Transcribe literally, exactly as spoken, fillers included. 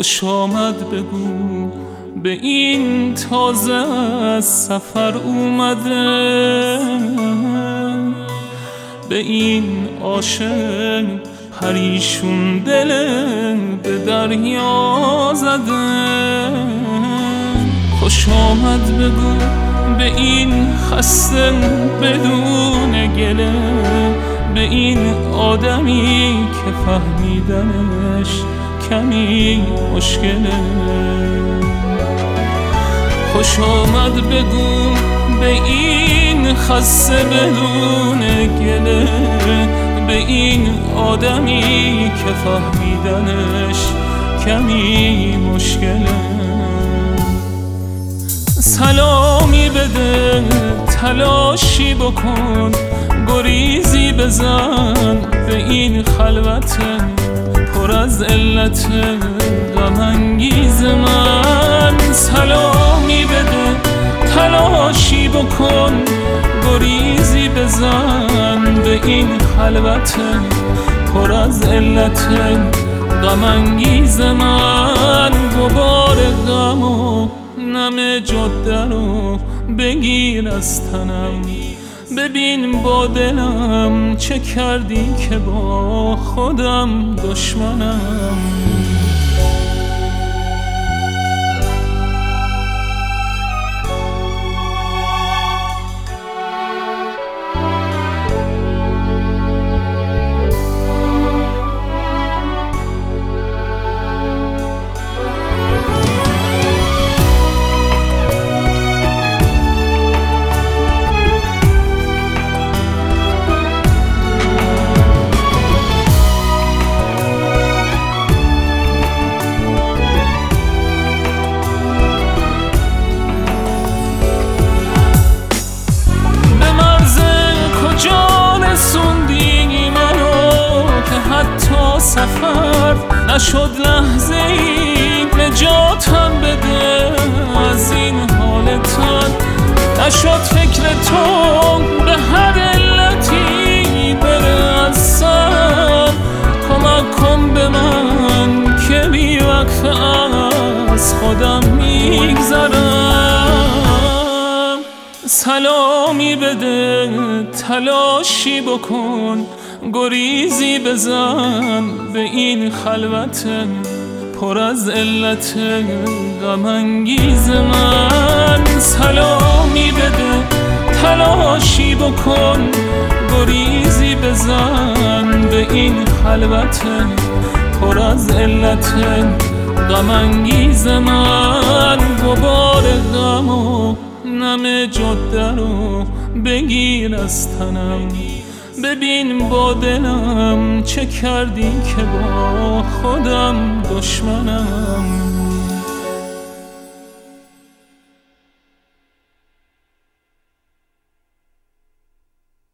خوش آمد بگو به این تازه از سفر اومده، به این عاشق پریشون دل به دریا زده. خوش آمد بگو به این خسته بدون گله، به این آدمی که فهمیدنش کمی مشکله. خوش آمد بگو به این خسته بدون گله، به این آدمی که فهمیدنش کمی مشکله. سلامی بده، تلاشی بکن، گریزی بزن به این خلوت پر از علت غم انگیز من. سلامی بده، تلاشی بکن، گریزی بزن به این خلوت پر از علت غم انگیز من. غبار غم و نم جاده رو بگیر از تنم، ببین با دلم چه کردی که با خودم دشمنم. سفر نشد لحظه ای نجاتم بده از این حال تن، نشد فکر تو به هر علتی بره از سر. کمک کن به من که بی وقفه از خودم میگذرم. سلامی بده، تلاشی بکن، گریزی بزن به این خلوت پر از علت غم انگیز من. سلامی بده، تلاشی بکن، گریزی بزن به این خلوت پر از علت غم انگیز من. غبار غم و نم جاده رو بگیر از تنم، ببین با دلم چه کردی که با خودم دشمنم.